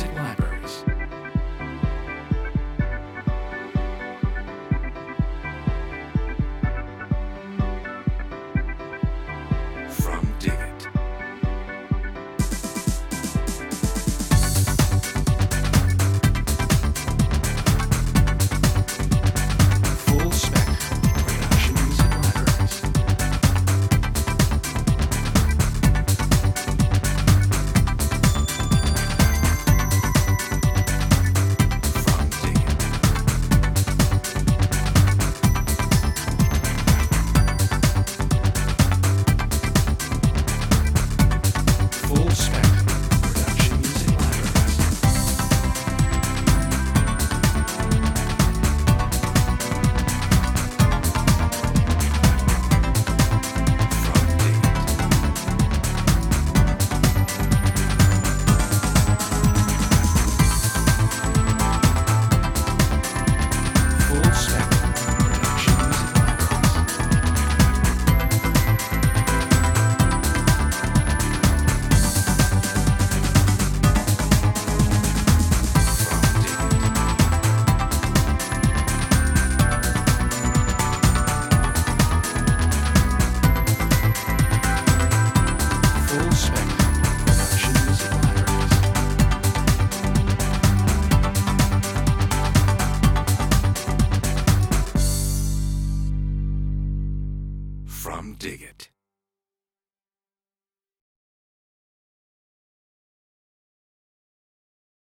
Music Libraries. From Dig It. Full Spectrum Production Music Libraries. From Dig It. Full Spectrum Production Music Libraries. From Dig It. Full Spectrum Production Music Libraries. From Dig It. Full Spectrum Production Music Libraries. From Dig It.